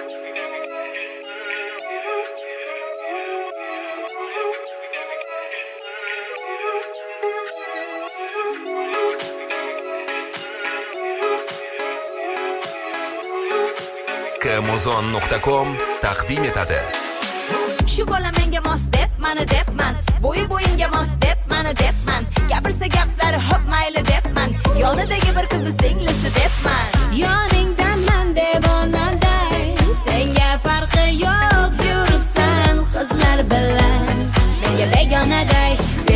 Kmuzon.com taqdim etadi. Shu bola menga mos deb, mani debman. Bo'yimga mos deb, mani debman. Gapirsa gaplari hop mayli debman. Yonidagi bir qizni singlisi debman. Yoningdaman devonaday, senga farqi yo'q yuribsan qizlar bilan. Menga begonaday,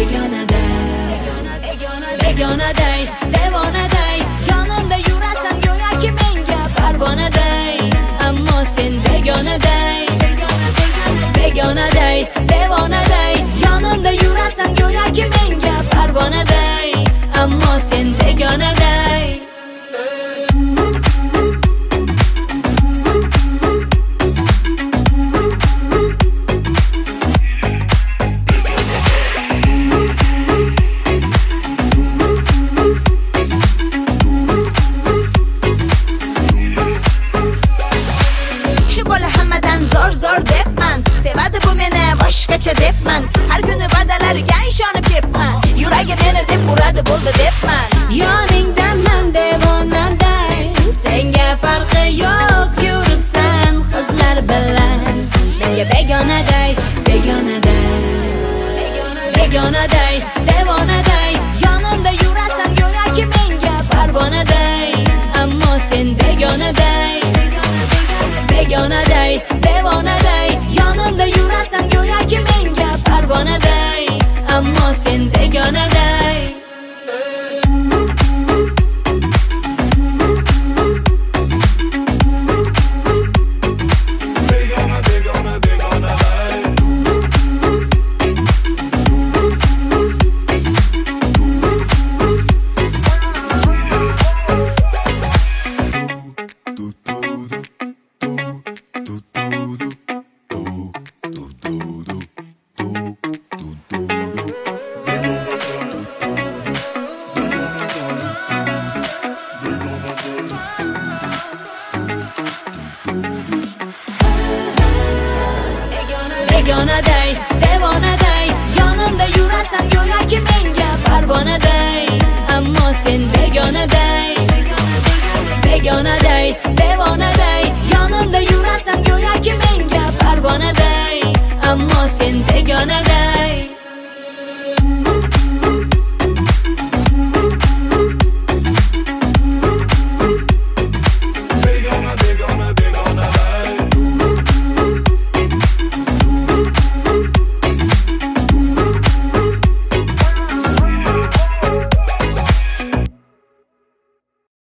begonaday, devonaday, yonimda yurasan go'yoki menga parvonaday. Ammo sen begonaday, devonaday, yonimda yurasan go'yoki menga parvonaday. Ammo sen begonaday. Zor debman, sevadi bu meni boshqacha debman. Har kuni va'dalariga ishonib kepman. Yuragi meni deb uradi bo'ldi debman. Yoningdaman devonaday, senga farqi yo'q yuribsan qizlar bilan. Menga begonaday, devonaday, yonimda yurasan go'yoki menga parvonaday. Ammo sen begonaday, devonaday, yonimda yurasan go'yoki menga parvonaday. Ammo sen begonaday. Begonaday, devonaday, yonimda yurasan go'yoki menga parvonaday. Ammo sen begonaday,